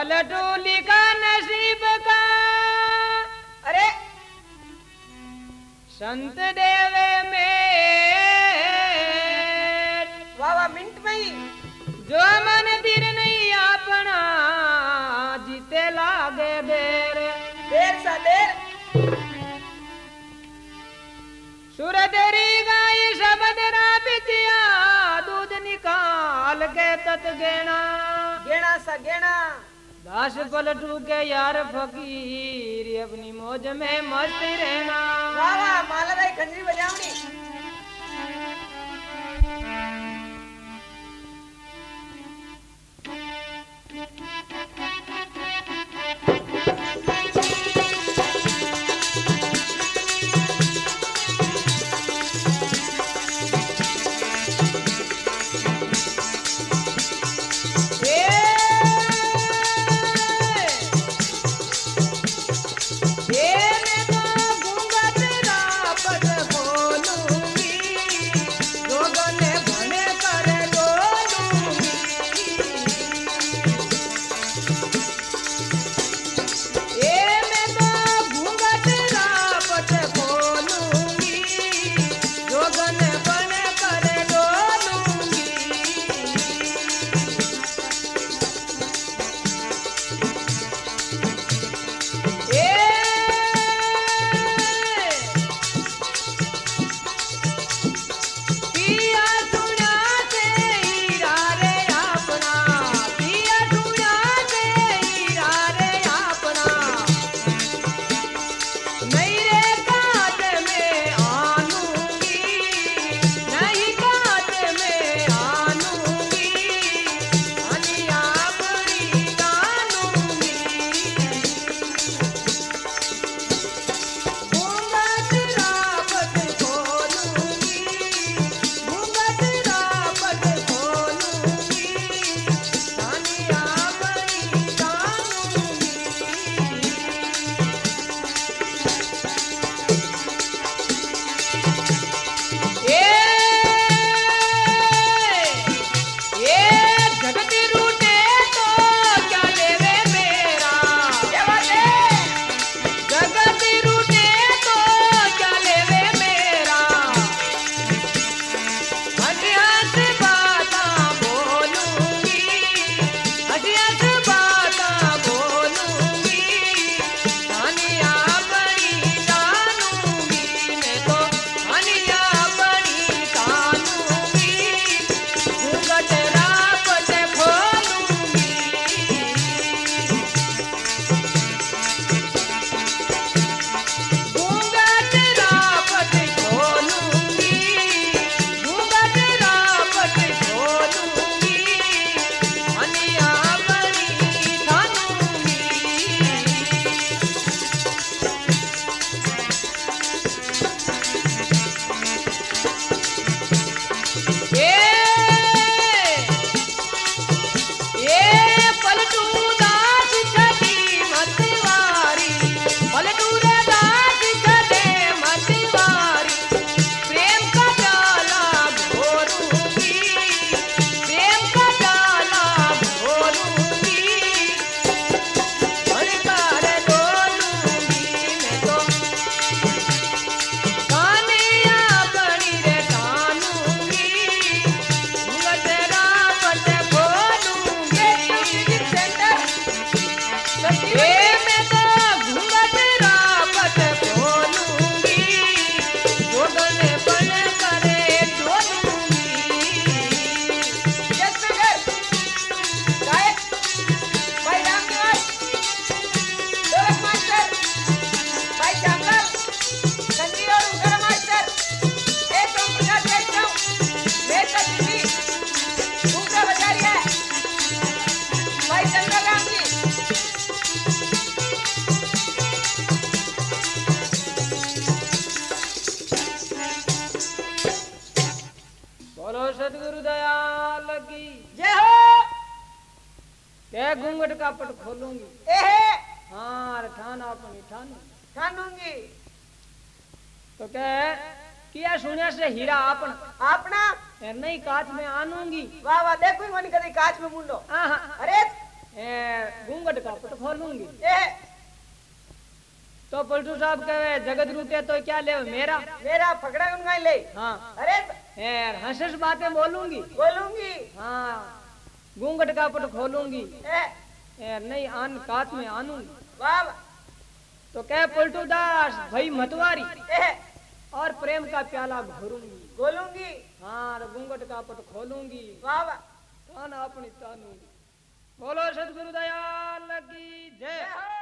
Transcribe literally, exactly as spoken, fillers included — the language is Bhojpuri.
पलटू लिखा नसीब का अरे संत देवे में वाह वाह मिनट में ही जो मन तीर नहीं अपना जीते लागे देर देर सा देर सुर तेरी गाय शब्द रा पितिया दूध निकाल के तत गेना गेना सा गेना दास पलटू के यार फकीर अपनी मौज में मस्त रहना वाह वाह मालाबाई खंजरी बजावनी सदगुरु दयाल की जय हो। क्या घूंघट का पट खोलूंगी एहे हाँ ठाना अपनी ठानू ठानूंगी तो क्या किया सुनिया से हीरा आपन आपना नहीं काच में आनूंगी वाह वाह देखो मन कदे काच में मुंडो आहा अरे ए, घूंघट का पट खोलूंगी। ए तो पलटू साहब कहे जगत रूटे तो क्या ले मेरा मेरा फकड़ा उनका ले। हाँ अरे ए, हंस हंस बातें बोलूंगी। बोलूंगी। हाँ घूंघट का पट खोलूंगी। ए ए, नहीं आन कात में आनूंगी। वाह तो कह पलटू दास भाई मतवारी ए और प्रेम का प्याला भरूंगी। बोलूंगी। हाँ तो घूंघट का पट खोलूंगी। वाह तान अपनी तानूंगी। बोलो सतगुरु दयाल की जय। जय हो।